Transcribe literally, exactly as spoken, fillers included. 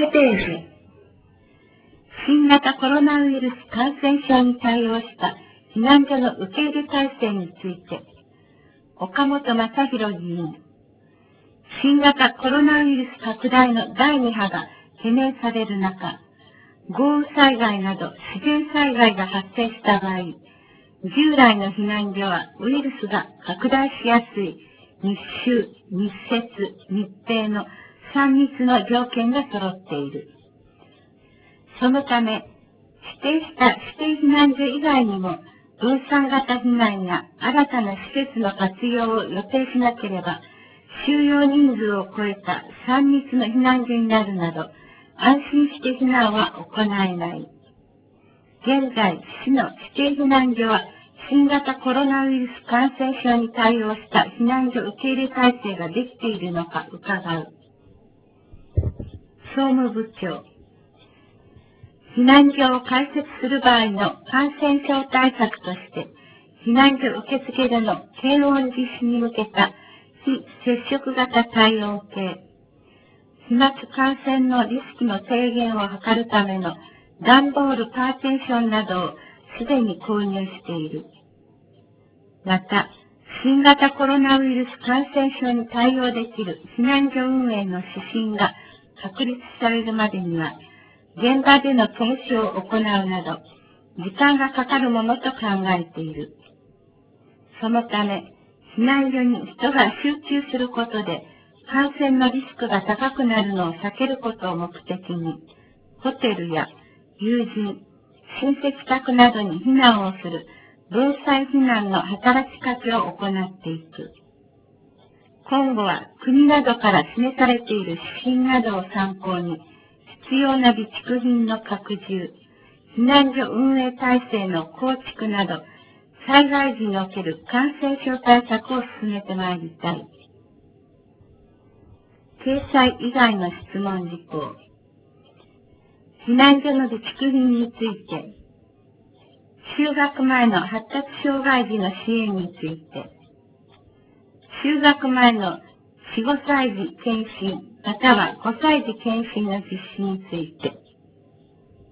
ページ。新型コロナウイルス感染症に対応した避難所の受け入れ体制について、岡本正弘議員。新型コロナウイルス拡大のだいに波が懸念される中、豪雨災害など自然災害が発生した場合、従来の避難所はウイルスが拡大しやすい密集、密接、密閉のさん密の条件が揃っている。そのため、指定した指定避難所以外にも分散型避難や新たな施設の活用を予定しなければ、収容人数を超えたさん密の避難所になるなど、安心して避難は行えない。現在、市の指定避難所は、新型コロナウイルス感染症に対応した避難所受け入れ体制ができているのか伺う。総務部長。避難所を開設する場合の感染症対策として、避難所受付での検温実施に向けた非接触型体温計、飛沫感染のリスクの低減を図るための段ボールパーテーションなどをすでに購入している。また、新型コロナウイルス感染症に対応できる避難所運営の指針が確立されるまでには、現場での検証を行うなど、時間がかかるものと考えている。そのため、避難所に人が集中することで、感染のリスクが高くなるのを避けることを目的に、ホテルや友人、親戚宅などに避難をする分散避難の働きかけを行っていく。今後は国などから示されている指針などを参考に、必要な備蓄品の拡充、避難所運営体制の構築など、災害時における感染症対策を進めてまいりたい。掲載以外の質問事項。避難所の備蓄品について、就学前の発達障害児の支援について、就学前のよん、ごさい児検診、またはごさい児検診の実施について、